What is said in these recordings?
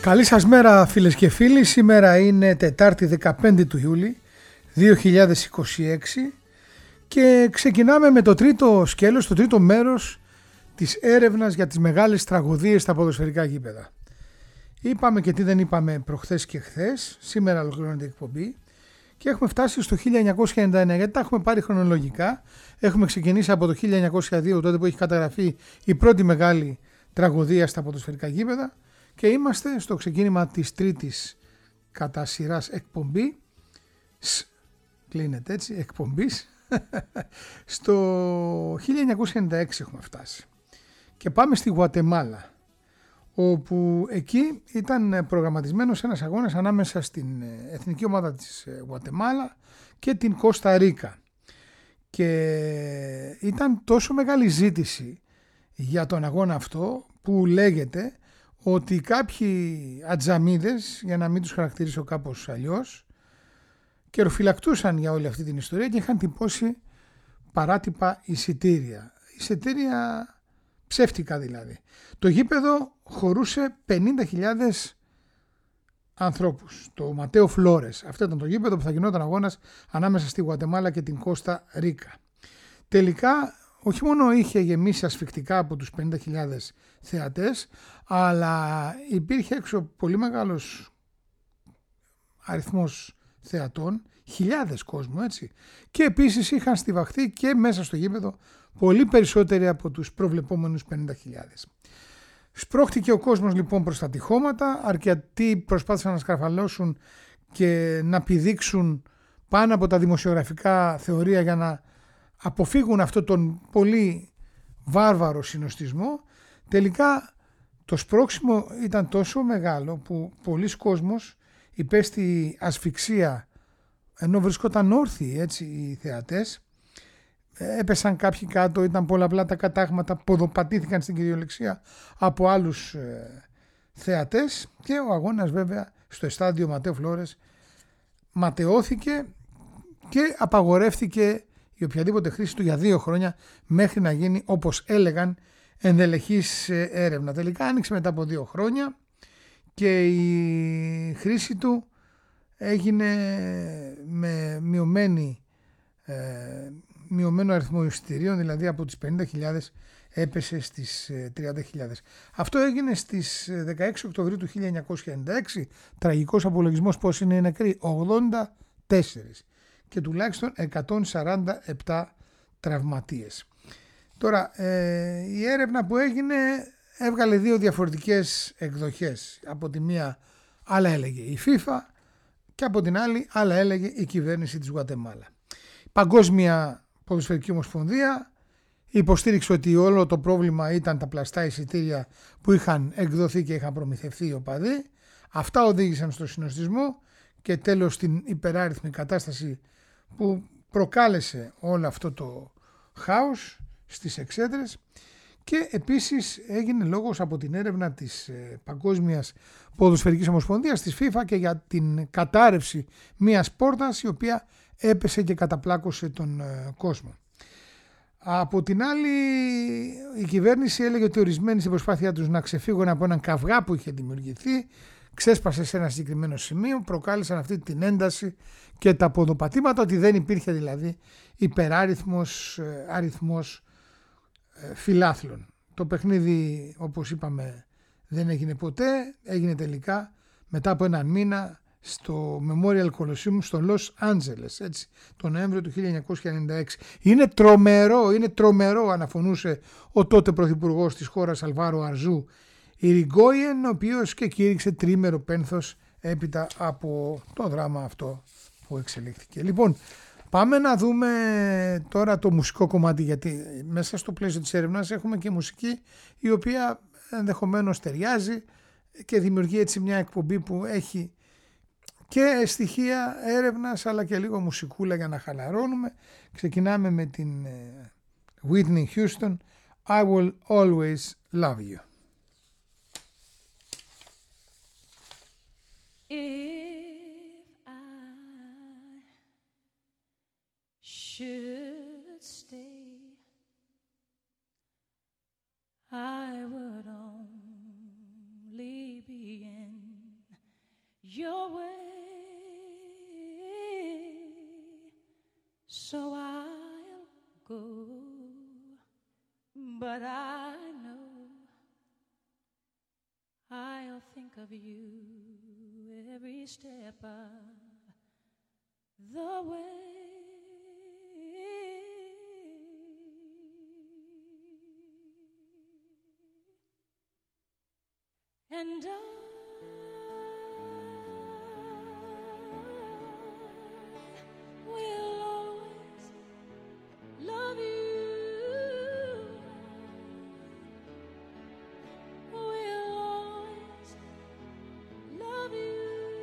Καλή σας μέρα φίλες και φίλοι. Σήμερα είναι Τετάρτη 15 του Ιούλη 2026 και ξεκινάμε με το τρίτο σκέλος, το τρίτο μέρος της έρευνας για τις μεγάλες τραγωδίες στα ποδοσφαιρικά γήπεδα. Είπαμε και τι δεν είπαμε προχθές και χθες. Σήμερα ολοκληρώνεται η εκπομπή και έχουμε φτάσει στο 1999, γιατί τα έχουμε πάρει χρονολογικά. Έχουμε ξεκινήσει από το 1902, τότε που έχει καταγραφεί η πρώτη μεγάλη τραγωδία στα ποδοσφαιρικά γήπεδα, και είμαστε στο ξεκίνημα της τρίτης κατά σειράς εκπομπή, κλείνεται έτσι, εκπομπής, στο 1996 έχουμε φτάσει. Και πάμε στη Γουατεμάλα, όπου εκεί ήταν προγραμματισμένος ένας αγώνας ανάμεσα στην εθνική ομάδα της Γουατεμάλα και την Κώστα Ρίκα. Και ήταν τόσο μεγάλη ζήτηση για τον αγώνα αυτό που λέγεται ότι κάποιοι ατζαμίδες, για να μην τους χαρακτηρίσω κάπως αλλιώς, καιροφυλακτούσαν για όλη αυτή την ιστορία και είχαν τυπώσει παράτυπα εισιτήρια. Εισιτήρια ψεύτικα δηλαδή. Το γήπεδο χωρούσε 50.000 ανθρώπους. Το Ματέο Φλόρες. Αυτό ήταν το γήπεδο που θα γινόταν αγώνας ανάμεσα στη Γουατεμάλα και την Κώστα Ρίκα. Τελικά όχι μόνο είχε γεμίσει ασφυκτικά από τους 50.000 θεατές, αλλά υπήρχε έξω πολύ μεγάλος αριθμός θεατών, χιλιάδες κόσμου, έτσι. Και επίσης είχαν στιβαχθεί και μέσα στο γήπεδο πολύ περισσότεροι από τους προβλεπόμενους 50.000. Σπρώχτηκε ο κόσμος λοιπόν προς τα τυχώματα, αρκετοί προσπάθησαν να σκαρφαλώσουν και να πηδήξουν πάνω από τα δημοσιογραφικά θεωρία για να αποφύγουν αυτό τον πολύ βάρβαρο συνοστισμό. Τελικά το σπρώξιμο ήταν τόσο μεγάλο που πολλοί κόσμος υπέστη ασφυξία ενώ βρισκόταν όρθιοι, έτσι, οι θεατές. Έπεσαν κάποιοι κάτω, ήταν πολλαπλά τα κατάγματα, ποδοπατήθηκαν στην κυριολεξία από άλλους θεατές και ο αγώνας βέβαια στο στάδιο Ματέο Φλόρες ματαιώθηκε και απαγορεύτηκε η οποιαδήποτε χρήση του για 2 χρόνια μέχρι να γίνει, όπως έλεγαν, ενδελεχής έρευνα. Τελικά άνοιξε μετά από 2 χρόνια και η χρήση του έγινε με μειωμένο αριθμό εισιτηρίων, δηλαδή από τις 50.000 έπεσε στις 30.000. Αυτό έγινε στις 16 Οκτωβρίου του 1996, τραγικός απολογισμός πως είναι οι νεκροί, 84 και τουλάχιστον 147 τραυματίες. Τώρα η έρευνα που έγινε έβγαλε 2 διαφορετικές εκδοχές. Από τη μία άλλα έλεγε η FIFA και από την άλλη άλλα έλεγε η κυβέρνηση της Γουατεμάλα. Η Παγκόσμια Ποδοσφαιρική Ομοσπονδία υποστήριξε ότι όλο το πρόβλημα ήταν τα πλαστά εισιτήρια που είχαν εκδοθεί και είχαν προμηθευτεί οι οπαδοί. Αυτά οδήγησαν στο συνοστισμό και τέλος στην υπεράριθμη κατάσταση που προκάλεσε όλο αυτό το χάος στις εξέδρες. Και επίσης έγινε λόγος από την έρευνα της Παγκόσμιας Ποδοσφαιρικής Ομοσπονδίας, της FIFA, και για την κατάρρευση μιας πόρτας η οποία έπεσε και καταπλάκωσε τον κόσμο. Από την άλλη η κυβέρνηση έλεγε ότι ορισμένοι στην προσπάθειά τους να ξεφύγουν από έναν καυγά που είχε δημιουργηθεί ξέσπασε σε ένα συγκεκριμένο σημείο, προκάλεσαν αυτή την ένταση και τα ποδοπατήματα, ότι δεν υπήρχε δηλαδή υπεράριθμος αριθμός φιλάθλων. Το παιχνίδι, όπως είπαμε, δεν έγινε ποτέ, έγινε τελικά μετά από 1 μήνα στο Memorial Coliseum στο Los Angeles, έτσι, τον Νοέμβριο του 1996. Είναι τρομερό, αναφωνούσε ο τότε πρωθυπουργός της χώρας Αλβάρο Αρζού Ιριγκόιεν, ο οποίος και κήρυξε τρίμερο πένθος έπειτα από το δράμα αυτό που εξελίχθηκε. Λοιπόν, πάμε να δούμε τώρα το μουσικό κομμάτι, γιατί μέσα στο πλαίσιο της έρευνας έχουμε και μουσική η οποία ενδεχομένως ταιριάζει και δημιουργεί έτσι μια εκπομπή που έχει και στοιχεία έρευνας αλλά και λίγο μουσικούλα για να χαλαρώνουμε. Ξεκινάμε με την Whitney Houston, I will always love you. If I should stay, I would only be in your way. So I'll go, but I know I'll think of you every step of the way. And I will always love you. Will always love you.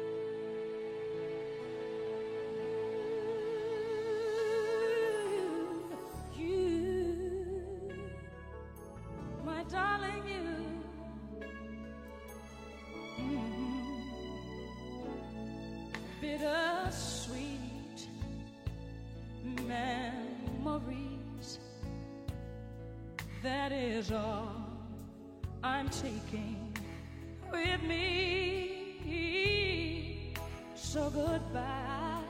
You, my darling, you. Bittersweet memories, that is all I'm taking with me. So goodbye,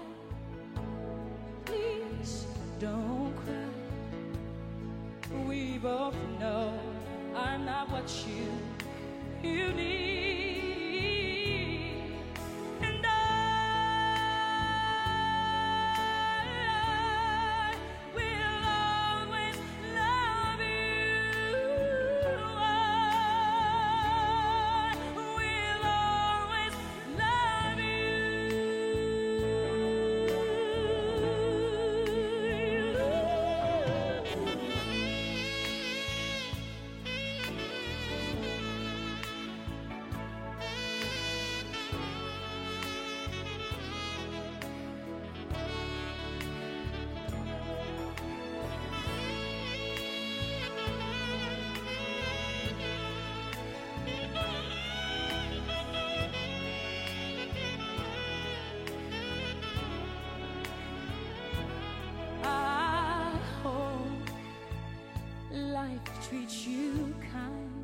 please don't cry. We both know I'm not what you need. Treat you kind,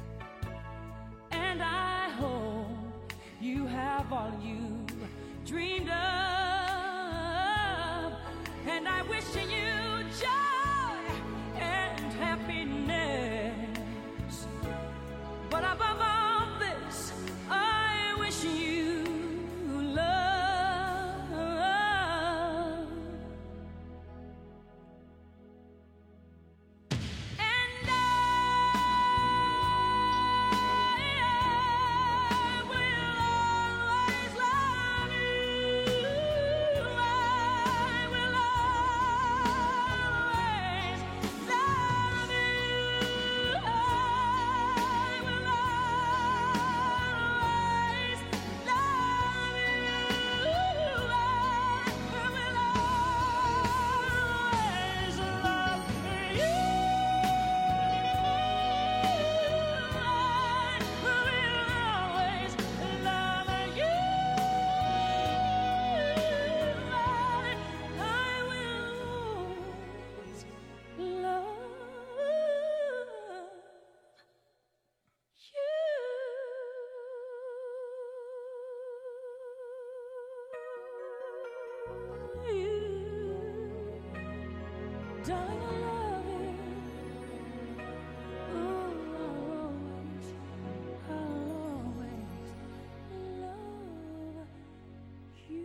and I hope you have all you dreamed of, and I wish you joy and happiness, but above all this I wish you love. Darling, I love you. Ooh, I'll always love you.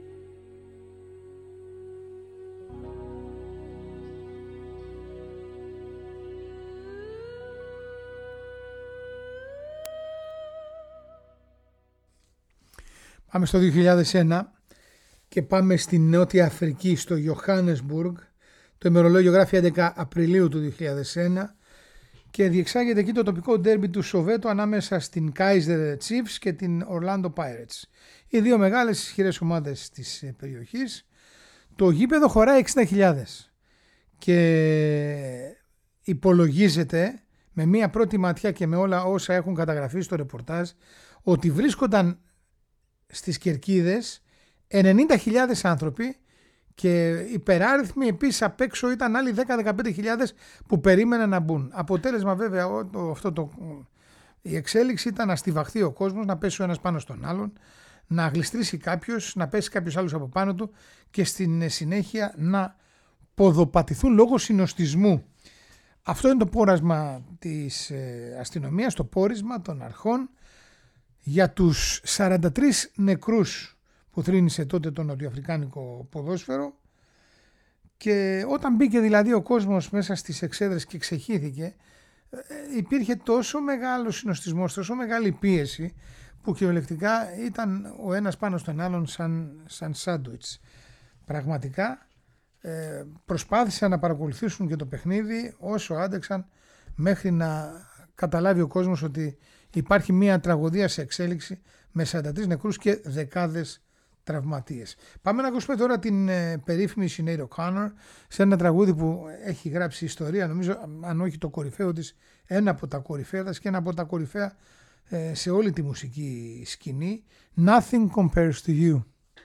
Πάμε στο 2001 και πάμε στη Νότια Αφρική, στο Johannesburg. Το ημερολόγιο γράφει 11 Απριλίου του 2001 και διεξάγεται εκεί το τοπικό ντέρμπι του Σοβέτο ανάμεσα στην Kaizer Chiefs και την Orlando Pirates. Οι δύο μεγάλες ισχυρές ομάδες της περιοχής. Το γήπεδο χωράει 60.000 και υπολογίζεται με μία πρώτη ματιά και με όλα όσα έχουν καταγραφεί στο ρεπορτάζ ότι βρίσκονταν στις κερκίδες 90.000 άνθρωποι και υπεράριθμοι επίσης απ' έξω ήταν άλλοι 10-15.000 που περίμεναν να μπουν. Αποτέλεσμα βέβαια η εξέλιξη ήταν να στιβαχθεί ο κόσμος, να πέσει ο ένας πάνω στον άλλον, να γλιστρήσει κάποιος, να πέσει κάποιος άλλος από πάνω του και στην συνέχεια να ποδοπατηθούν λόγω συνοστισμού. Αυτό είναι το πόρασμα της αστυνομίας, το πόρισμα των αρχών για τους 43 νεκρούς που θρήνησε τότε το νοτιοαφρικάνικο ποδόσφαιρο. Και όταν μπήκε δηλαδή ο κόσμος μέσα στις εξέδρες και ξεχύθηκε, υπήρχε τόσο μεγάλο συνοστισμός, τόσο μεγάλη πίεση που κυριολεκτικά ήταν ο ένας πάνω στον άλλον σαν σάντουιτς. Πραγματικά προσπάθησαν να παρακολουθήσουν και το παιχνίδι όσο άντεξαν, μέχρι να καταλάβει ο κόσμος ότι υπάρχει μια τραγωδία σε εξέλιξη με 43 νεκρούς και δεκάδες τραυματίες. Πάμε να ακούσουμε τώρα την περίφημη Sinéad O'Connor σε ένα τραγούδι που έχει γράψει ιστορία, νομίζω, αν όχι το κορυφαίο της, ένα από τα κορυφαία και ένα από τα κορυφαία σε όλη τη μουσική σκηνή. Nothing compares to you.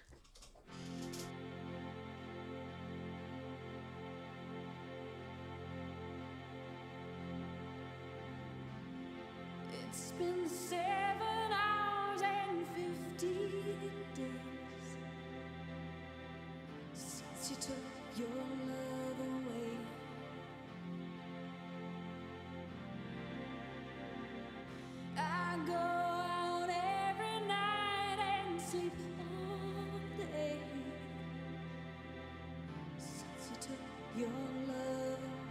It's been 7 hours and 15 days since you took your love away. I go out every night and sleep all day since you took your love away.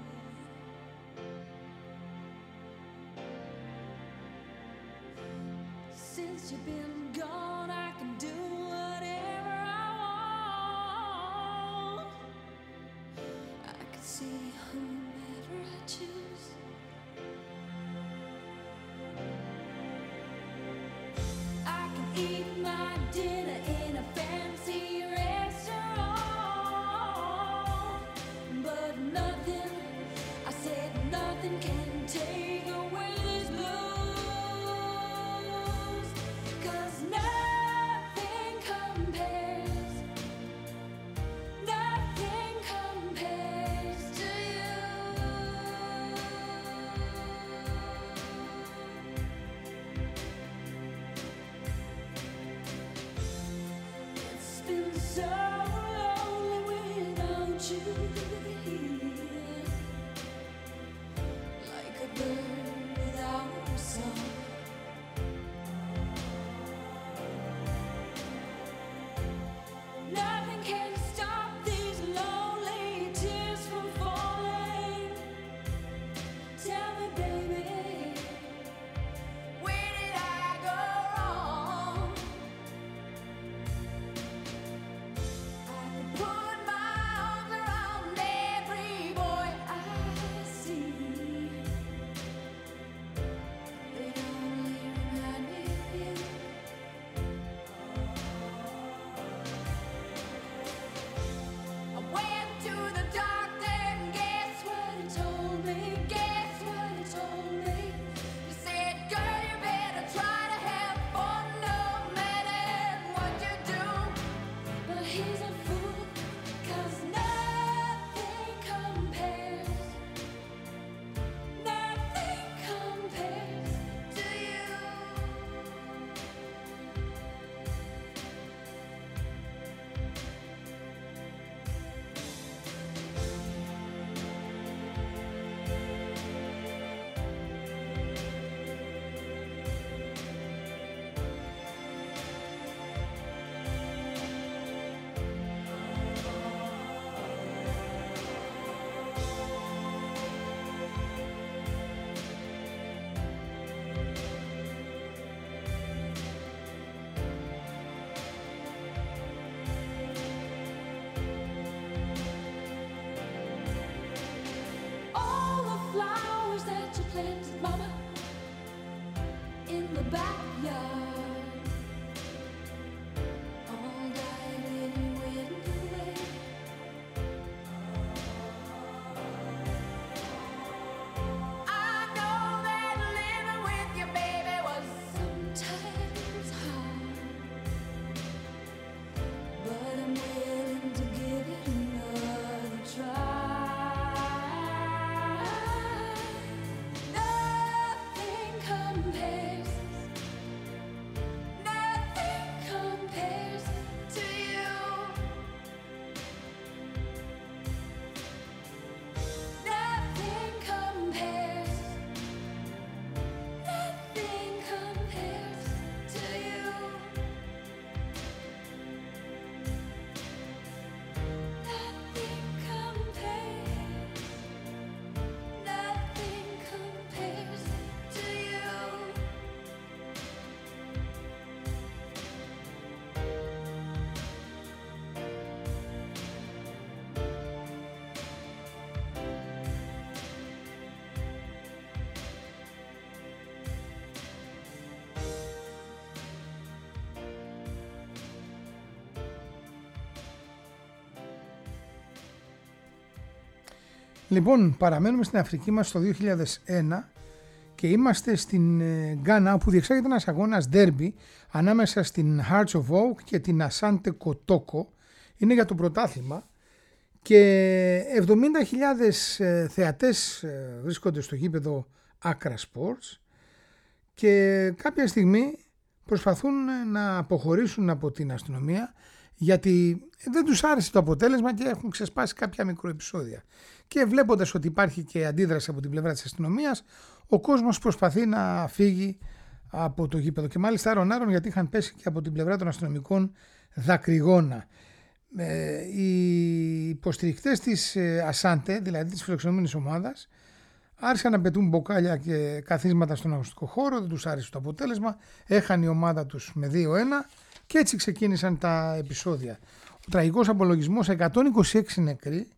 Since you've been gone, I can do whatever I want. I can see whomever I choose. I can eat my dinner in a fancy restaurant, but nothing, I said nothing can take away this blues, 'cause nothing compares to you. It's been so lonely without you here, like a bird without a song. Nothing can stop these lonely tears from falling. Tell me, baby, where did I go wrong? I can put my arms around every boy I see. They only remind me of you. I went to the doctor and guess what he told me? Guess what he told me? He said, girl, you better try to have fun no matter what you do. But he's a fool, 'cause nothing compares to you. All the flowers that you planted, mama, in the backyard, all died when you went away. I know that living with your baby was sometimes hard, but I'm willing to give it another try. Nothing compares Λοιπόν, παραμένουμε στην Αφρική μας το 2001 και είμαστε στην Γκάνα, όπου διεξάγεται ένας αγώνας derby ανάμεσα στην Hearts of Oak και την Asante Kotoko. Είναι για το πρωτάθλημα και 70.000 θεατές βρίσκονται στο γήπεδο Accra Sports και κάποια στιγμή προσπαθούν να αποχωρήσουν από την αστυνομία γιατί δεν τους άρεσε το αποτέλεσμα και έχουν ξεσπάσει κάποια μικροεπεισόδια. Και βλέποντας ότι υπάρχει και αντίδραση από την πλευρά της αστυνομίας, ο κόσμος προσπαθεί να φύγει από το γήπεδο και μάλιστα άρον γιατί είχαν πέσει και από την πλευρά των αστυνομικών δακρυγόνα. Οι υποστηρικτές της Ασάντε, δηλαδή της φιλοξενούμενης ομάδας, άρχισαν να πετούν μποκάλια και καθίσματα στον αγωνιστικό χώρο, δεν τους άρεσε το αποτέλεσμα, έχανε η ομάδα τους με 2-1 και έτσι ξεκίνησαν τα επεισόδια. Ο τραγικός απολογισμός, 126 νεκροί,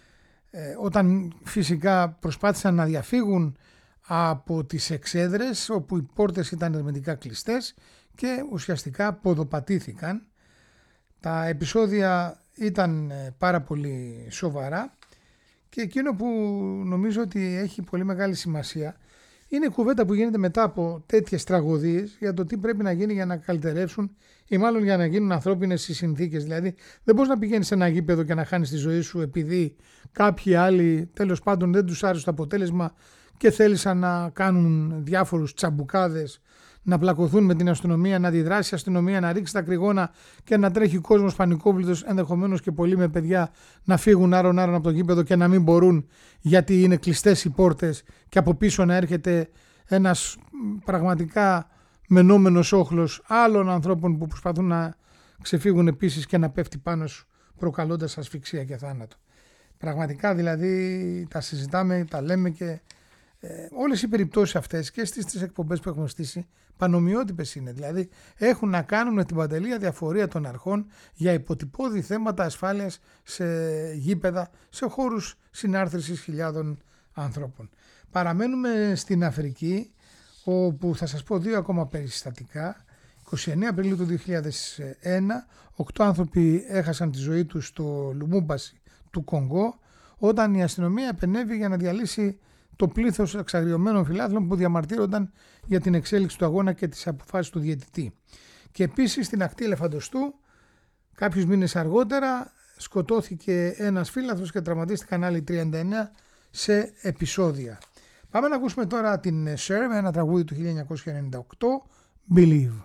όταν φυσικά προσπάθησαν να διαφύγουν από τις εξέδρες όπου οι πόρτες ήταν ερμετικά κλειστές και ουσιαστικά ποδοπατήθηκαν. Τα επεισόδια ήταν πάρα πολύ σοβαρά και εκείνο που νομίζω ότι έχει πολύ μεγάλη σημασία είναι η κουβέντα που γίνεται μετά από τέτοιες τραγωδίες για το τι πρέπει να γίνει για να καλυτερεύσουν ή μάλλον για να γίνουν ανθρώπινες οι συνθήκες. Δηλαδή δεν μπορείς να πηγαίνεις σε ένα γήπεδο και να χάνεις τη ζωή σου επειδή κάποιοι άλλοι τέλος πάντων δεν τους άρεσε το αποτέλεσμα και θέλησαν να κάνουν διάφορους τσαμπουκάδες, να πλακωθούν με την αστυνομία, να αντιδράσει η αστυνομία, να ρίξει τα κρυγόνα και να τρέχει ο κόσμος πανικόβλητος, ενδεχομένως και πολλοί με παιδιά να φύγουν άρον από το γήπεδο και να μην μπορούν γιατί είναι κλειστές οι πόρτες και από πίσω να έρχεται ένας πραγματικά μενόμενος όχλος άλλων ανθρώπων που προσπαθούν να ξεφύγουν επίσης και να πέφτει πάνω σου προκαλώντας ασφυξία και θάνατο. Πραγματικά δηλαδή τα συζητάμε, τα λέμε και όλες οι περιπτώσεις αυτές και στις εκπομπές που έχουμε στήσει πανομοιότυπες είναι. Δηλαδή έχουν να κάνουν με την παντελή αδιαφορία των αρχών για υποτυπώδη θέματα ασφάλειας σε γήπεδα, σε χώρους συνάρθρωσης χιλιάδων ανθρώπων. Παραμένουμε στην Αφρική, όπου θα σας πω 2 ακόμα περιστατικά. 29 Απριλίου του 2001, 8 άνθρωποι έχασαν τη ζωή τους στο Λουμούμπασι του Κονγκό, όταν η αστυνομία επενέβη για να διαλύσει το πλήθος εξαγριωμένων φιλάθλων που διαμαρτύρονταν για την εξέλιξη του αγώνα και τις αποφάσεις του διαιτητή. Και επίσης στην ακτή Ελεφαντοστού, κάποιους μήνες αργότερα, σκοτώθηκε ένας φίλαθλος και τραυματίστηκαν άλλοι 39 σε επεισόδια. Πάμε να ακούσουμε τώρα την Cher με ένα τραγούδι του 1998, Believe.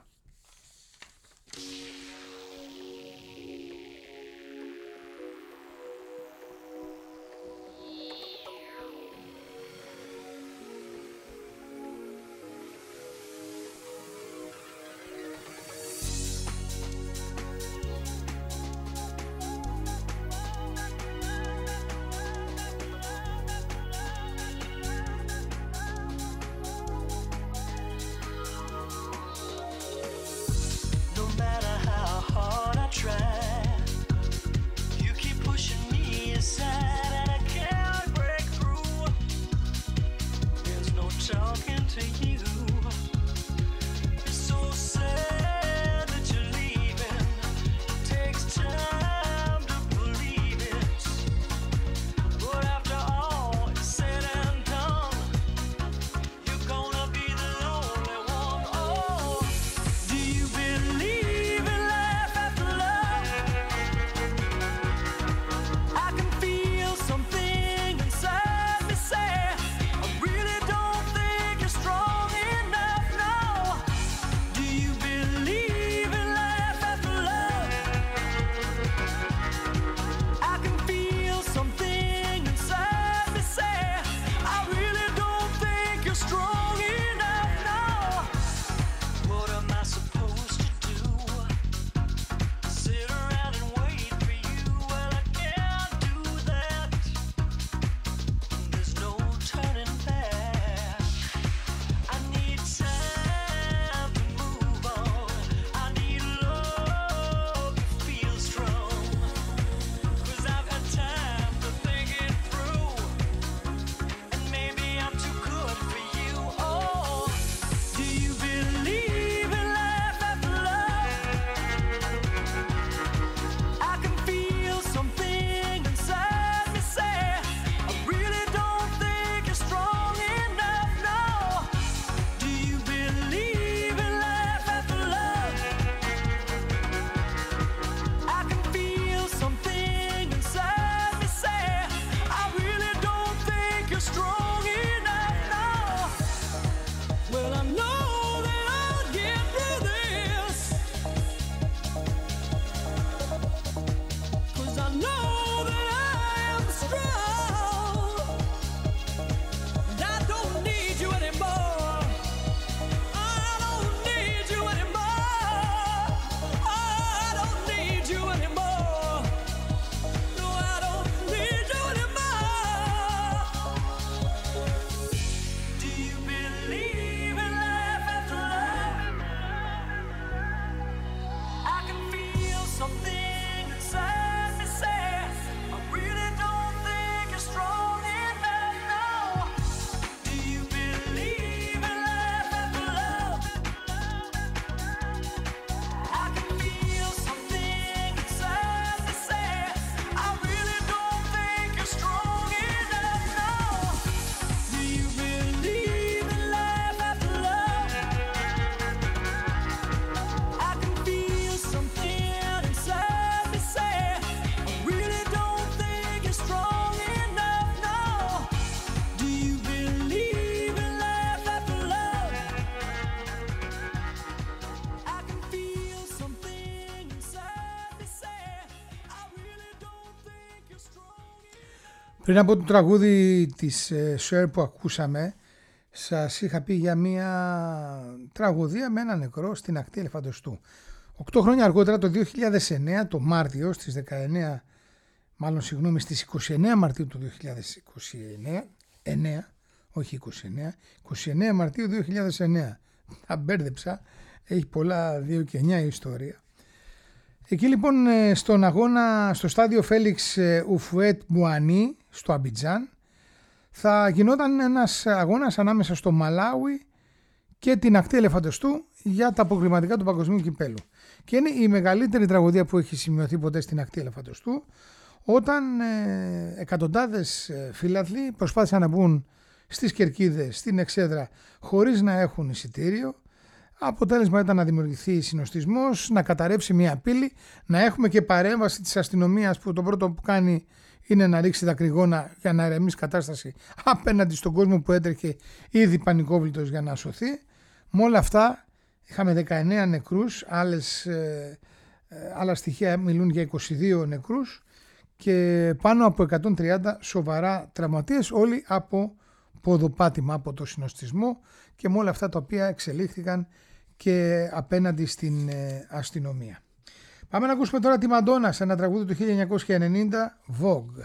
something inside me says I really don't think you're strong enough. No. Do you believe in life after love? I can feel something inside me says I really don't think you're strong enough. No. Do you believe in life after love? I can feel something inside me say I really don't think you're strong enough. No. Do you believe in life after love? I can feel something inside me say I really don't think you're strong enough. Πριν από το τραγούδι της Cher που ακούσαμε, σας είχα πει για μια τραγωδία με ένα νεκρό στην ακτή Ελεφαντοστού. 8 χρόνια αργότερα, το 2009, το Μάρτιο, στις 29 Μαρτίου του 2029, όχι 29 Μαρτίου 2009, τα μπέρδεψα, έχει πολλά 2 και 9 η ιστορία. Εκεί λοιπόν στον αγώνα στο στάδιο Φέλιξ Ουφουέτ Μπουανί στο Αμπιτζάν θα γινόταν ένας αγώνας ανάμεσα στο Μαλάουι και την ακτή Ελεφαντοστού για τα αποκριματικά του παγκοσμίου κυπέλου. Και είναι η μεγαλύτερη τραγωδία που έχει σημειωθεί ποτέ στην ακτή Ελεφαντοστού, όταν εκατοντάδες φίλαθλοι προσπάθησαν να μπουν στις κερκίδες, στην εξέδρα, χωρίς να έχουν εισιτήριο. Αποτέλεσμα ήταν να δημιουργηθεί συνοστισμός, να καταρρεύσει μια πύλη, να έχουμε και παρέμβαση της αστυνομίας που το πρώτο που κάνει είναι να ρίξει δακρυγόνα για να ηρεμήσει κατάσταση απέναντι στον κόσμο που έτρεχε ήδη πανικόβλητος για να σωθεί. Με όλα αυτά είχαμε 19 νεκρούς, άλλα στοιχεία μιλούν για 22 νεκρούς και πάνω από 130 σοβαρά τραυματίες, όλοι από ποδοπάτημα, από το συνοστισμό, και με όλα αυτά τα οποία εξελίχθηκαν και απέναντι στην αστυνομία. Πάμε να ακούσουμε τώρα τη Μαντόνα σε ένα τραγούδι του 1990, Vogue.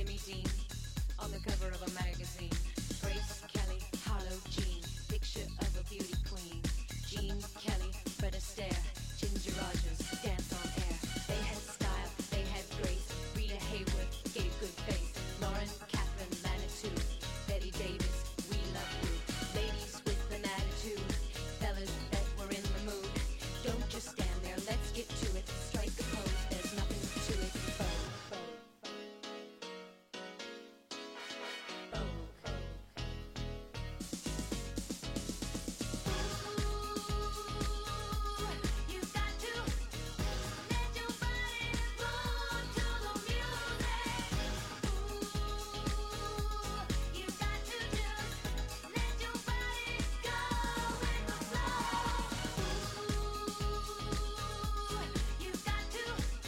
Jimmy Dean on the cover of a magazine. Grace Kelly, Harlow Jean, picture of a beauty queen. Jean Kelly, Fred Astaire, Ginger Rogers, dance on air. They had style, they had grace. Rita Hayworth gave good face. Lauren, Catherine, Manitou, Betty Davis, we love you. Ladies with an attitude, fellas that were in the mood. Don't just stand there, let's get to it. Strike a pose, there's nothing to it. You've got to let your body move to the music. You've got to just let your body go with the flow. You've got to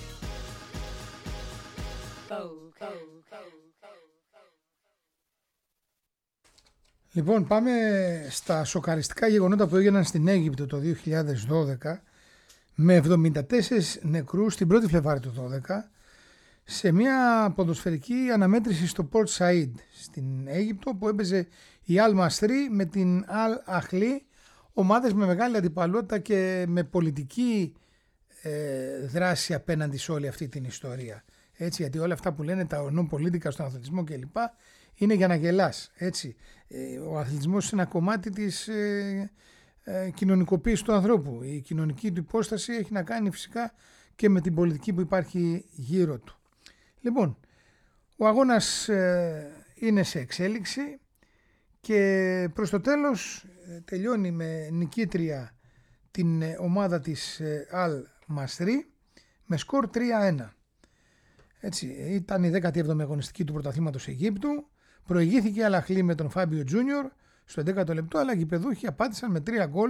Λοιπόν, πάμε στα σοκαριστικά γεγονότα που έγιναν στην Αίγυπτο το 2012 με 74 νεκρούς την 1η Φλεβάρη του 2012 σε μια ποδοσφαιρική αναμέτρηση στο Port Said στην Αίγυπτο που έπαιζε η Al Masry με την Al Ahly, ομάδες με μεγάλη αντιπαλότητα και με πολιτική δράση απέναντι σε όλη αυτή την ιστορία. Έτσι, γιατί όλα αυτά που λένε τα non-politica στον αθλητισμό κλπ. Είναι για να γελάς. Έτσι. Ο αθλητισμός είναι ένα κομμάτι της κοινωνικοποίησης του ανθρώπου. Η κοινωνική του υπόσταση έχει να κάνει φυσικά και με την πολιτική που υπάρχει γύρω του. Λοιπόν, ο αγώνας είναι σε εξέλιξη και προς το τέλος τελειώνει με νικήτρια την ομάδα της Al Masry με σκορ 3-1. Έτσι, ήταν η 17η αγωνιστική του πρωταθλήματος Αιγύπτου. Προηγήθηκε η Al Ahly με τον Φάμπιο Τζούνιορ στο 11ο λεπτό, αλλά οι γηπεδούχοι απάντησαν με 3 γκολ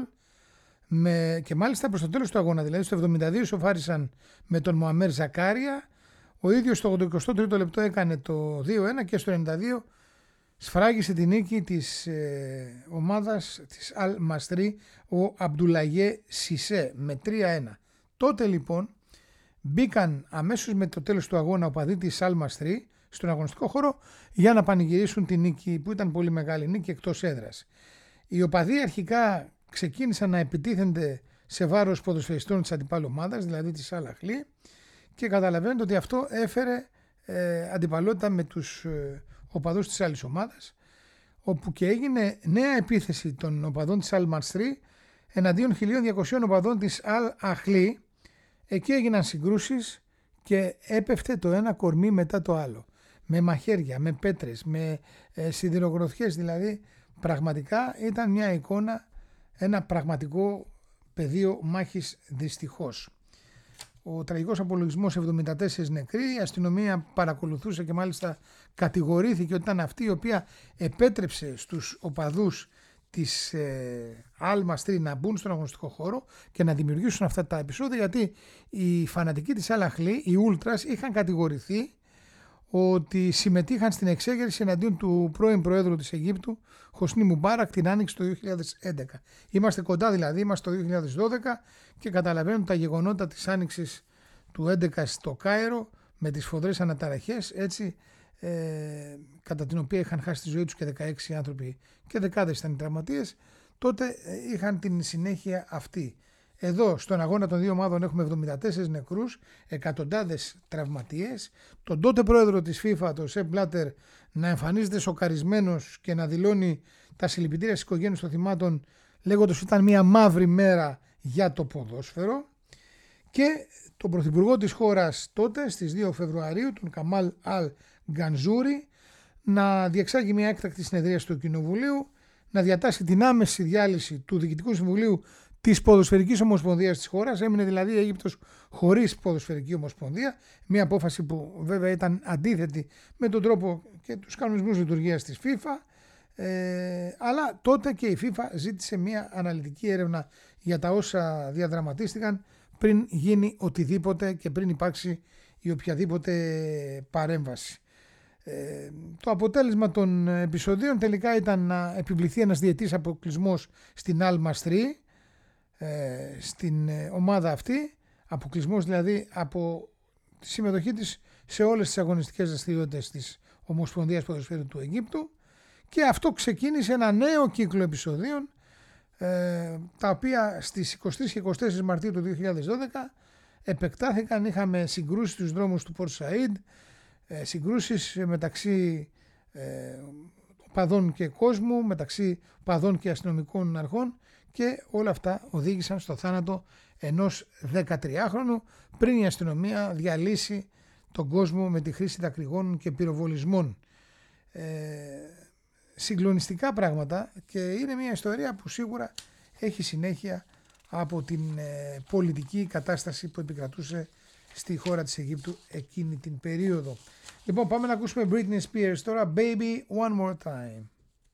και μάλιστα προς το τέλος του αγώνα, δηλαδή στο 72 σοφάρισαν με τον Μωαμέρ Ζακάρια. Ο ίδιος στο 83ο λεπτό έκανε το 2-1 και στο 92 σφράγισε τη νίκη της ομάδας της Al Masry ο Αμπτουλαγέ Σισέ με 3-1. Τότε λοιπόν μπήκαν αμέσως με το τέλος του αγώνα οπαδοί της Al Masry στον αγωνιστικό χώρο για να πανηγυρίσουν τη νίκη που ήταν πολύ μεγάλη νίκη εκτός έδρας. Οι οπαδοί αρχικά ξεκίνησαν να επιτίθενται σε βάρος ποδοσφαιριστών της αντιπάλου ομάδας, δηλαδή της Al Ahly, και καταλαβαίνετε ότι αυτό έφερε αντιπαλότητα με τους οπαδούς της άλλης ομάδας, όπου και έγινε νέα επίθεση των οπαδών της Al Masry εναντίον 1.200 οπαδών της Al Ahly. Εκεί έγιναν συγκρούσεις και έπεφτε το ένα κορμί μετά το άλλο. Με μαχαίρια, με πέτρες, με σιδηρογροθιές, δηλαδή πραγματικά ήταν μια εικόνα, ένα πραγματικό πεδίο μάχης δυστυχώς. Ο τραγικός απολογισμός 74 νεκροί, η αστυνομία παρακολουθούσε και μάλιστα κατηγορήθηκε ότι ήταν αυτή η οποία επέτρεψε στους οπαδούς της Al Masry να μπουν στον αγωνιστικό χώρο και να δημιουργήσουν αυτά τα επεισόδια, γιατί οι φανατικοί της Al Ahly, οι Ultras, είχαν κατηγορηθεί ότι συμμετείχαν στην εξέγερση εναντίον του πρώην Προέδρου της Αιγύπτου, Χοσνί Μουμπάρακ, την άνοιξη του 2011. Είμαστε κοντά δηλαδή, είμαστε το 2012 και καταλαβαίνουν τα γεγονότα της άνοιξης του 2011 στο Κάιρο με τις φοδρές αναταραχές, έτσι, κατά την οποία είχαν χάσει τη ζωή τους και 16 άνθρωποι και δεκάδες ήταν οι τραυματίες. Τότε είχαν την συνέχεια αυτή. Εδώ στον αγώνα των δύο ομάδων έχουμε 74 νεκρούς, εκατοντάδες τραυματίες. Τον τότε πρόεδρο της FIFA, τον Σεπ Μπλάτερ, να εμφανίζεται σοκαρισμένος και να δηλώνει τα συλληπιτήρια στις οικογένειες των θυμάτων, λέγοντας ότι ήταν μια μαύρη μέρα για το ποδόσφαιρο. Και τον πρωθυπουργό της χώρας τότε, στις 2 Φεβρουαρίου, τον Καμάλ Αλ Γκανζούρι, να διεξάγει μια έκτακτη συνεδρίαση του Κοινοβουλίου, να διατάσσει την άμεση διάλυση του Διοικητικού Συμβουλίου της Ποδοσφαιρικής Ομοσπονδίας της χώρας. Έμεινε δηλαδή η Αίγυπτος χωρίς Ποδοσφαιρική Ομοσπονδία, μια απόφαση που βέβαια ήταν αντίθετη με τον τρόπο και τους κανονισμούς λειτουργίας της FIFA, αλλά τότε και η FIFA ζήτησε μια αναλυτική έρευνα για τα όσα διαδραματίστηκαν πριν γίνει οτιδήποτε και πριν υπάρξει η οποιαδήποτε παρέμβαση. Το αποτέλεσμα των επεισοδίων τελικά ήταν να επιβληθεί ένας διετής αποκλεισμός στην Al Masry, στην ομάδα αυτή, αποκλεισμός δηλαδή από τη συμμετοχή της σε όλες τις αγωνιστικές δραστηριότητες της Ομοσπονδίας Ποδοσφαίρου του Αιγύπτου, και αυτό ξεκίνησε ένα νέο κύκλο επεισοδίων, τα οποία στις 23 και 24 Μαρτίου του 2012 επεκτάθηκαν. Είχαμε συγκρούσεις στους δρόμους του Πορτ Σαΐντ, συγκρούσεις μεταξύ παδών και κόσμου, μεταξύ παδών και αστυνομικών αρχών, και όλα αυτά οδήγησαν στο θάνατο ενός 13χρονου πριν η αστυνομία διαλύσει τον κόσμο με τη χρήση δακρυγόνων και πυροβολισμών. Συγκλονιστικά πράγματα, και είναι μια ιστορία που σίγουρα έχει συνέχεια από την πολιτική κατάσταση που επικρατούσε στη χώρα της Αιγύπτου εκείνη την περίοδο. Λοιπόν, πάμε να ακούσουμε Britney Spears τώρα, Baby One More Time.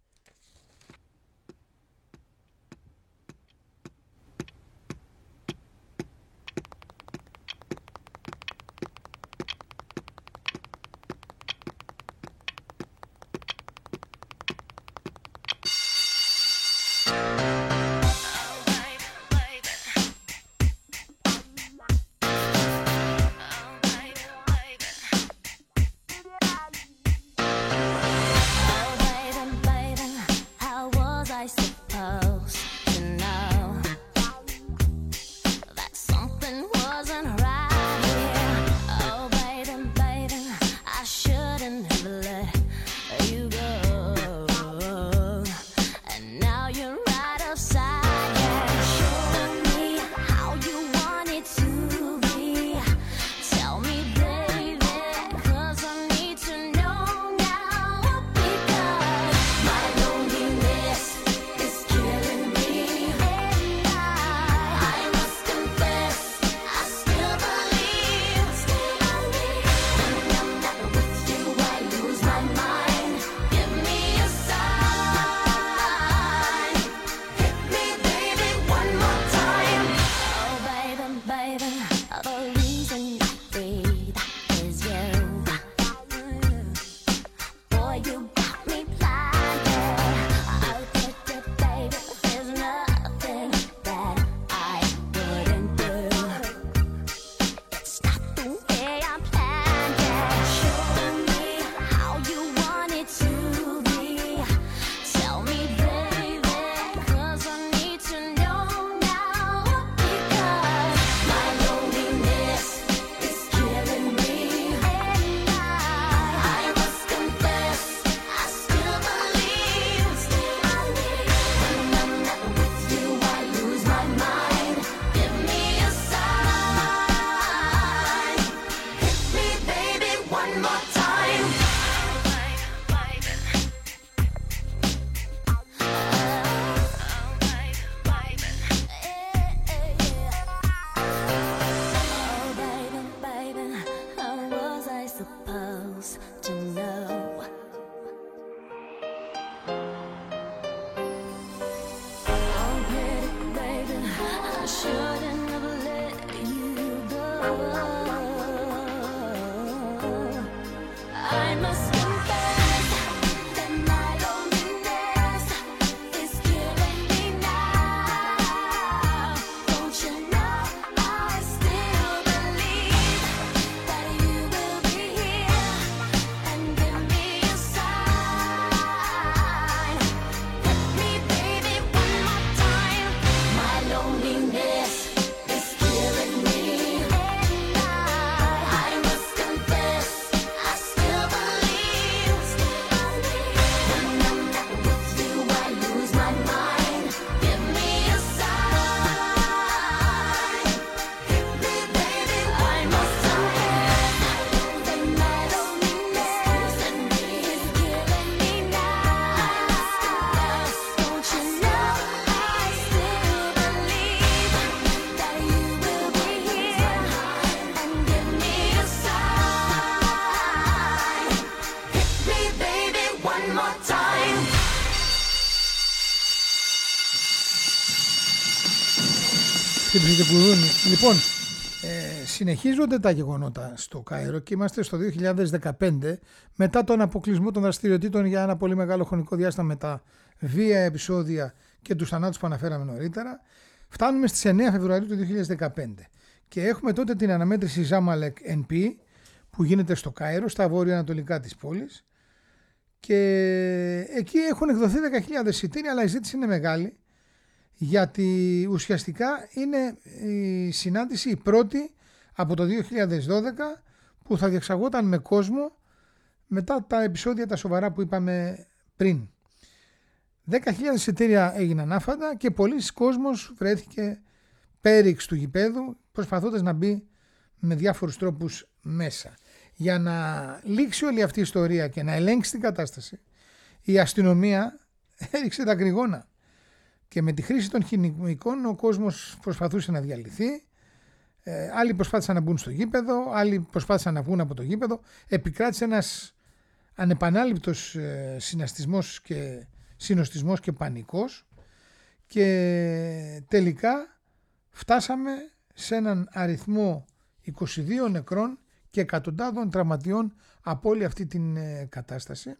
Λοιπόν, συνεχίζονται τα γεγονότα στο Κάιρο και είμαστε στο 2015, μετά τον αποκλεισμό των δραστηριοτήτων για ένα πολύ μεγάλο χρονικό διάστημα με τα βία επεισόδια και τους θανάτους που αναφέραμε νωρίτερα. Φτάνουμε στις 9 Φεβρουαρίου του 2015 και έχουμε τότε την αναμέτρηση Zamalek NP που γίνεται στο Κάιρο, στα βόρεια-ανατολικά της πόλης, και εκεί έχουν εκδοθεί 10.000 εισιτήρια, αλλά η ζήτηση είναι μεγάλη, γιατί ουσιαστικά είναι η συνάντηση η πρώτη από το 2012 που θα διεξαγόταν με κόσμο μετά τα επεισόδια τα σοβαρά που είπαμε πριν. 10.000 εισιτήρια έγιναν άφαντα και πολλοί κόσμος βρέθηκε πέριξ του γηπέδου προσπαθώντας να μπει με διάφορους τρόπους μέσα. Για να λήξει όλη αυτή η ιστορία και να ελέγξει την κατάσταση, η αστυνομία έριξε τα γκριγόνα και με τη χρήση των χημικών ο κόσμος προσπαθούσε να διαλυθεί. Άλλοι προσπάθησαν να μπουν στο γήπεδο, άλλοι προσπάθησαν να βγουν από το γήπεδο. Επικράτησε ένας ανεπανάληπτος συνοστισμός και πανικός και τελικά φτάσαμε σε έναν αριθμό 22 νεκρών και εκατοντάδων τραυματιών από όλη αυτή την κατάσταση.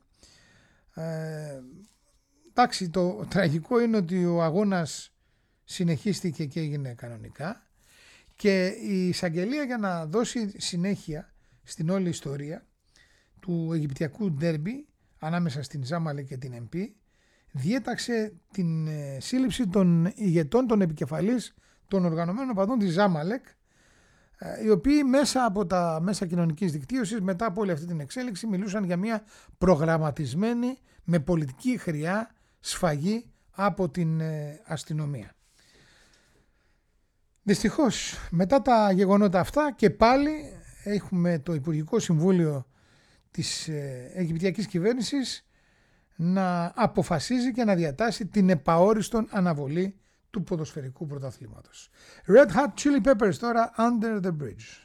Εντάξει, το τραγικό είναι ότι ο αγώνας συνεχίστηκε και έγινε κανονικά και η εισαγγελία, για να δώσει συνέχεια στην όλη ιστορία του Αιγυπτιακού ντέρμπι ανάμεσα στην Ζάμαλεκ και την MP, διέταξε την σύλληψη των ηγετών, των επικεφαλής των οργανωμένων οπαδών της Ζάμαλεκ, οι οποίοι μέσα από τα μέσα κοινωνικής δικτύωσης, μετά από όλη αυτή την εξέλιξη, μιλούσαν για μια προγραμματισμένη με πολιτική χρειά σφαγή από την αστυνομία. Δυστυχώς, μετά τα γεγονότα αυτά και πάλι έχουμε το Υπουργικό Συμβούλιο της Αιγυπτιακής Κυβέρνησης να αποφασίζει και να διατάσσει την επαόριστον αναβολή του ποδοσφαιρικού πρωταθλήματος. Red Hot Chili Peppers τώρα, Under the Bridge.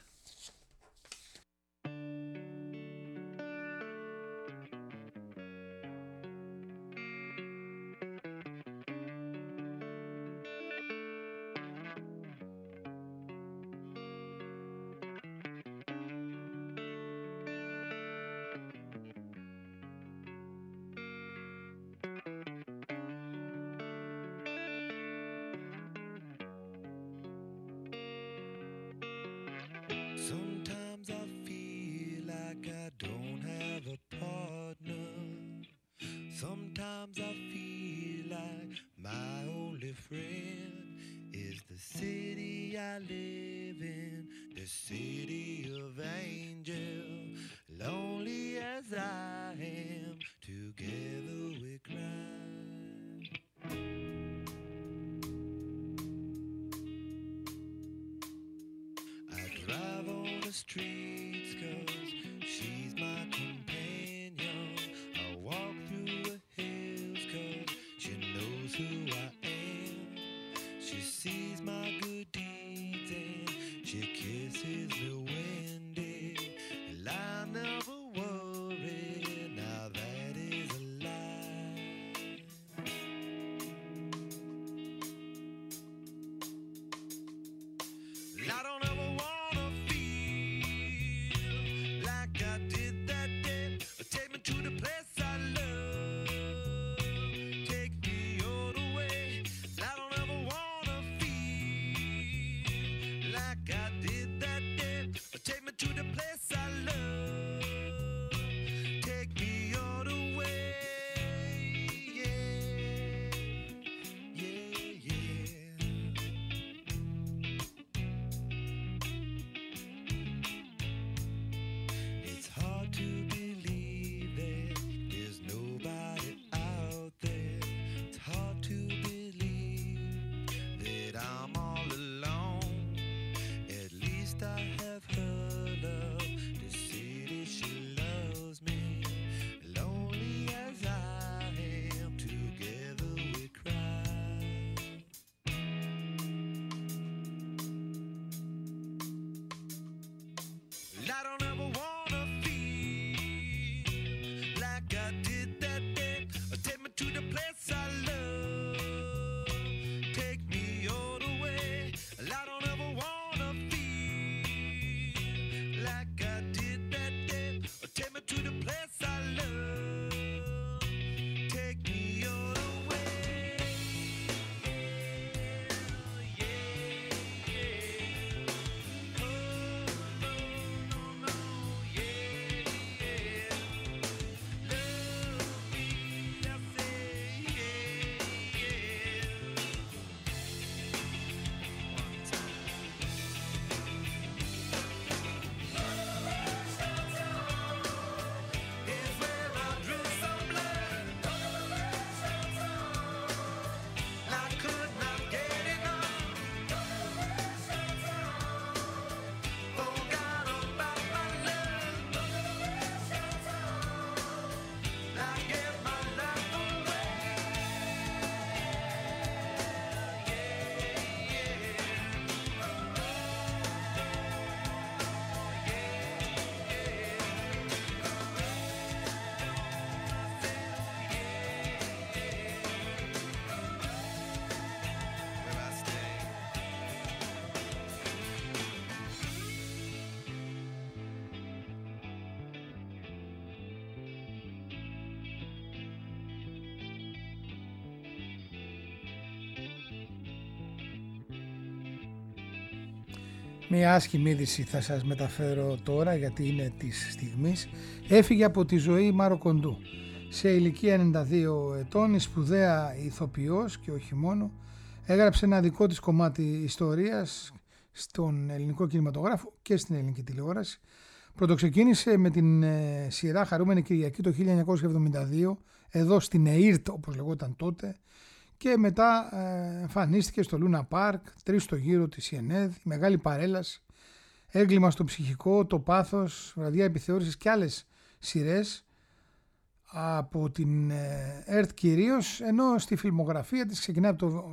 Sometimes I feel like I don't have a partner. Sometimes I feel like my only friend is the city I live in, the city of angel. Lonely as I am, together we cry. Drive on the streets 'cause she's my companion. I walk through the hills 'cause she knows who I am. She sees my good deeds and she kisses me windy. And I never worry, now that is a lie. I don't ever want to the place I love, take me all the way. I don't ever wanna feel Μια άσχημη είδηση θα σας μεταφέρω τώρα, γιατί είναι της στιγμής. Έφυγε από τη ζωή η Μάρο Κοντού. Σε ηλικία 92 ετών, η σπουδαία ηθοποιός και όχι μόνο, έγραψε ένα δικό της κομμάτι ιστορίας στον ελληνικό κινηματογράφο και στην ελληνική τηλεόραση. Πρωτοξεκίνησε με την σειρά Χαρούμενη Κυριακή το 1972, εδώ στην ΕΙΡΤ όπως λεγόταν τότε, και μετά εμφανίστηκε στο Λούνα Πάρκ, 3 στο γύρο της ΙΕΝΕΔ, η Μεγάλη Παρέλαση, Έγκλημα στο ψυχικό, Το πάθος, Βραδιά επιθεώρησης και άλλες σειρές από την ΕΡΤ κυρίως, ενώ στη φιλμογραφία της ξεκινάει από το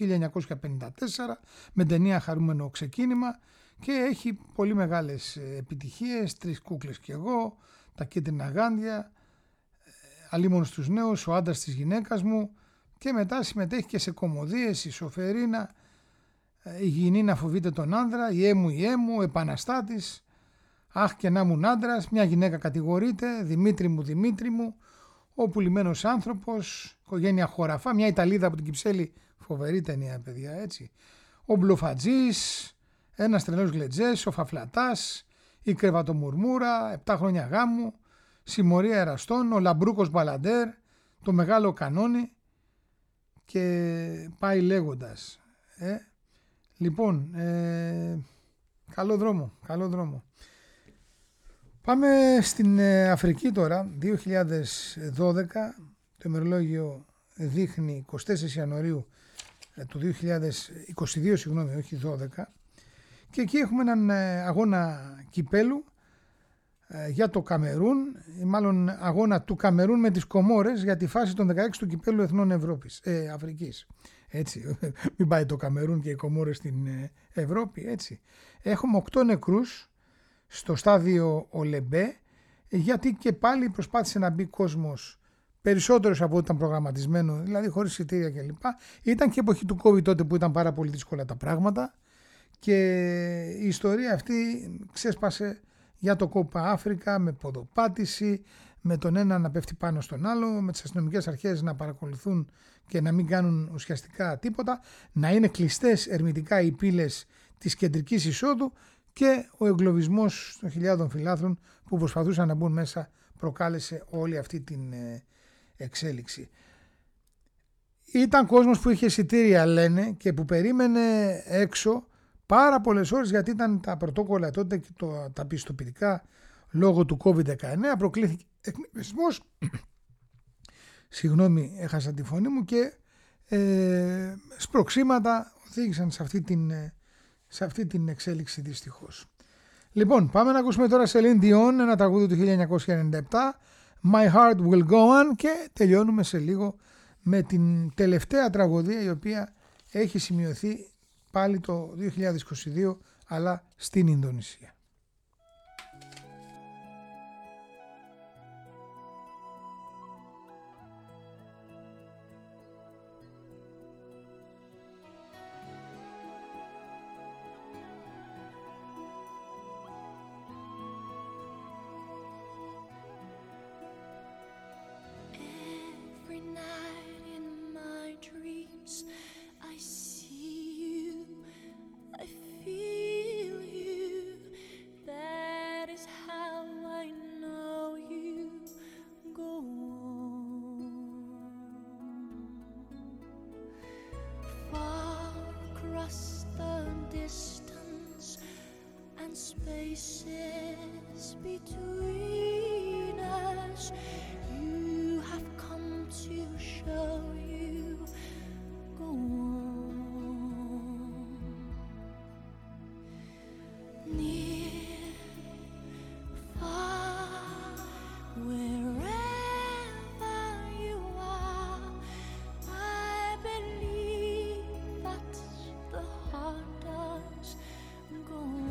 1954 με ταινία Χαρούμενο ξεκίνημα και έχει πολύ μεγάλες επιτυχίες, 3 κούκλες κι εγώ, Τα κίτρινα γάντια, Αλίμονος στους νέους, Ο άντρας της γυναίκας μου, και μετά συμμετέχει και σε κωμωδίες, η Σοφερίνα, η Γυνή να φοβείται τον άνδρα, η Έμου, ο Επαναστάτης, Αχ και να μουν άντρας, Μια γυναίκα κατηγορείται, Δημήτρη μου, Ο πουλημένος άνθρωπος, Οικογένεια Χωραφά, μια Ιταλίδα από την Κυψέλη, φοβερή ταινία παιδιά, έτσι, Ο Μπλοφατζής, Ένας τρελός γλετζές, Ο Φαφλατάς, Η Κρεβατομουρμούρα, 7 χρόνια γάμου, Συμμορία εραστών, Ο Λαμπρούκος Μπαλαντέρ, Το μεγάλο κανόνι, και πάει λέγοντας. Λοιπόν, καλό δρόμο. Πάμε στην Αφρική τώρα. 2012, το ημερολόγιο δείχνει 24 Ιανουαρίου του 2022, συγγνώμη, όχι 12, και εκεί έχουμε έναν αγώνα κυπέλου για το Καμερούν, ή μάλλον αγώνα του Καμερούν με τις Κομόρες για τη φάση των 16 του κυπέλου Εθνών Αφρικής. Έτσι, μην πάει το Καμερούν και οι Κομόρες στην Ευρώπη, έτσι. Έχουμε 8 νεκρούς στο στάδιο Ολεμπέ, γιατί και πάλι προσπάθησε να μπει κόσμος περισσότερος από ό,τι ήταν προγραμματισμένο, δηλαδή χωρίς εισιτήρια κλπ. Ήταν και εποχή του COVID τότε που ήταν πάρα πολύ δύσκολα τα πράγματα και η ιστορία αυτή ξέσπασε για το Κόπα Αφρικα με ποδοπάτηση, με τον ένα να πέφτει πάνω στον άλλο, με τις αστυνομικές αρχές να παρακολουθούν και να μην κάνουν ουσιαστικά τίποτα, να είναι κλειστές ερμητικά οι πύλες της κεντρικής εισόδου και ο εγκλωβισμός των χιλιάδων φιλάθλων που προσπαθούσαν να μπουν μέσα προκάλεσε όλη αυτή την εξέλιξη. Ήταν κόσμος που είχε εισιτήρια λένε και που περίμενε έξω πάρα πολλές ώρες, γιατί ήταν τα πρωτόκολλα τότε και τα πιστοποιητικά λόγω του COVID-19, προκλήθηκε εκνευρισμός, συγγνώμη έχασα τη φωνή μου, και σπροξήματα οδήγησαν σε αυτή την εξέλιξη δυστυχώς. Λοιπόν, πάμε να ακούσουμε τώρα Celine Dion, ένα τραγούδι του 1997, My Heart Will Go On, και τελειώνουμε σε λίγο με την τελευταία τραγωδία η οποία έχει σημειωθεί πάλι το 2022 αλλά στην Ινδονησία.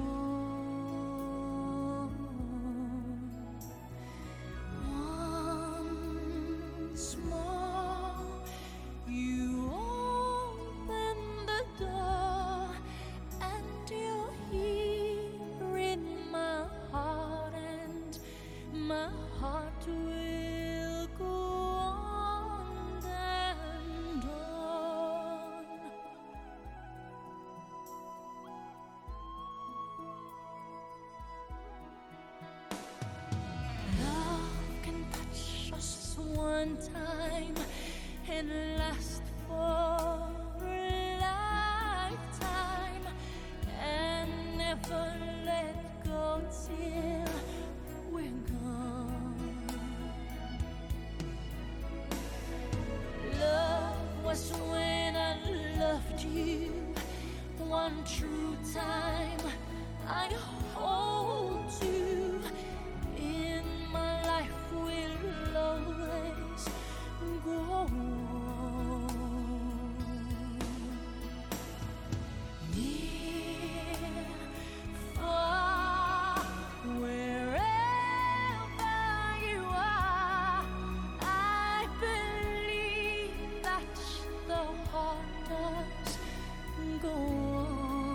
One one time and last for a lifetime and never let go till we're gone. Love was when I loved you one true time. I hold you in my life will always go on. Near, far, wherever you are, I believe that the heart does go on.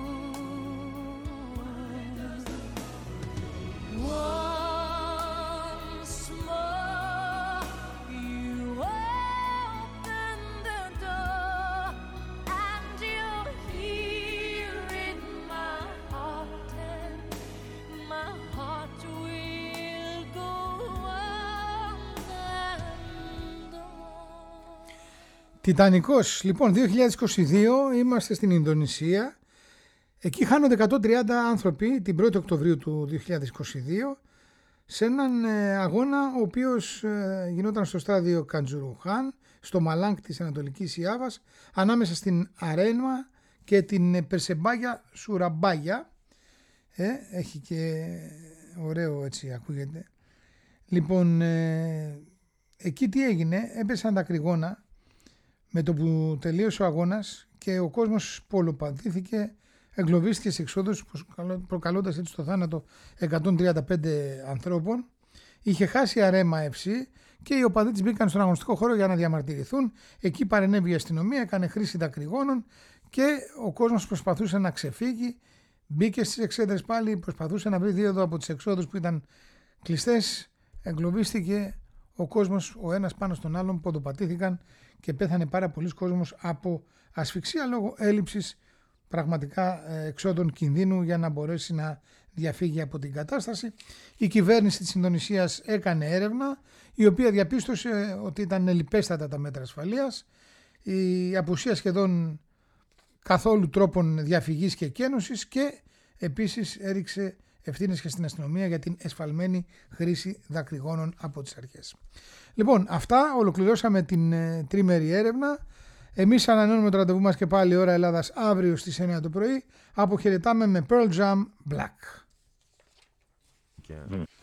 Once more, you open the door, and you're here in my heart, and my heart will go on and on. Τιτανικός. Λοιπόν, 2022 είμαστε στην Ινδονησία. Εκεί χάνονται 130 άνθρωποι την 1η Οκτωβρίου του 2022 σε έναν αγώνα ο οποίος γινόταν στο στάδιο Καντζουρουχάν, στο Μαλάνγκ της Ανατολικής Ιάβας, ανάμεσα στην Αρένμα και την Περσεμπάγια Σουραμπάγια. Έχει και ωραίο έτσι ακούγεται. Λοιπόν, εκεί τι έγινε, έπεσαν τα κρυγόνα με το που τελείωσε ο αγώνας και ο κόσμος πολλοπατήθηκε, εγκλωβίστηκε σε εξόδους προκαλώντας έτσι το θάνατο 135 ανθρώπων. Είχε χάσει η Αρέμα FC και οι οπαδοί της μπήκαν στον αγωνιστικό χώρο για να διαμαρτυρηθούν. Εκεί παρενέβη η αστυνομία, έκανε χρήση δακρυγόνων και ο κόσμος προσπαθούσε να ξεφύγει. Μπήκε στις εξέδρες πάλι, προσπαθούσε να βρει δίωδο από τις εξόδους που ήταν κλειστές. Εγκλωβίστηκε ο κόσμος ο ένας πάνω στον άλλον, ποντοπατήθηκαν και πέθανε πάρα πολλοί κόσμος από ασφυξία λόγω έλλειψης πραγματικά εξόδων κινδύνου για να μπορέσει να διαφύγει από την κατάσταση. Η κυβέρνηση της Ινδονησίας έκανε έρευνα η οποία διαπίστωσε ότι ήταν ελλιπέστατα τα μέτρα ασφαλείας, η απουσία σχεδόν καθόλου τρόπων διαφυγής και εκένωσης και επίσης έριξε ευθύνες και στην αστυνομία για την εσφαλμένη χρήση δακρυγόνων από τις αρχές. Λοιπόν, αυτά, ολοκληρώσαμε την τρίμερη έρευνα. Εμείς ανανεώνουμε το ραντεβού μας και πάλι ώρα Ελλάδας αύριο στις 9 το πρωί. Αποχαιρετάμε με Pearl Jam Black. Yeah.